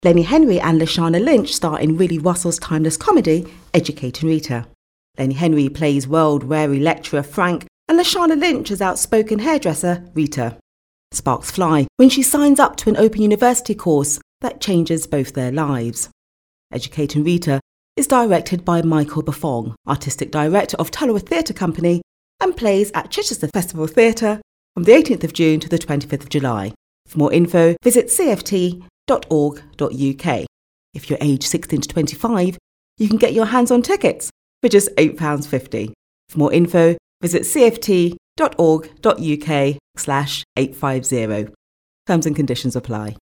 Lenny Henry and Lashana Lynch star in Willie Russell's timeless comedy, Educating Rita. Lenny Henry plays world-weary lecturer Frank, and Lashana Lynch is outspoken hairdresser Rita. Sparks fly when she signs up to an Open University course that changes both their lives. Educating Rita is directed by Michael Buffon, artistic director of Tullowa Theatre Company, and plays at Chichester Festival Theatre from the 18th of June to the 25th of July. For more info, visit cft.org.uk. If you're aged 16 to 25, you can get your hands on tickets for just £8.50. For more info, visit cft.org.uk/850. Terms and conditions apply.